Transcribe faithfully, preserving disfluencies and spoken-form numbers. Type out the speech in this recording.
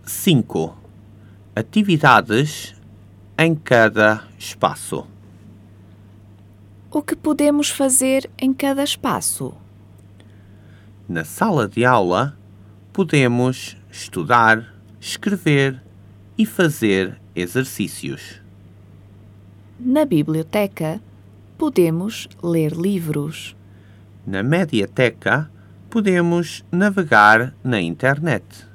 cinco. Atividades em cada espaço. O que podemos fazer em cada espaço? Na sala de aula, podemos estudar, escrever e fazer exercícios. Na biblioteca, podemos ler livros. Na mediateca, podemos navegar na internet.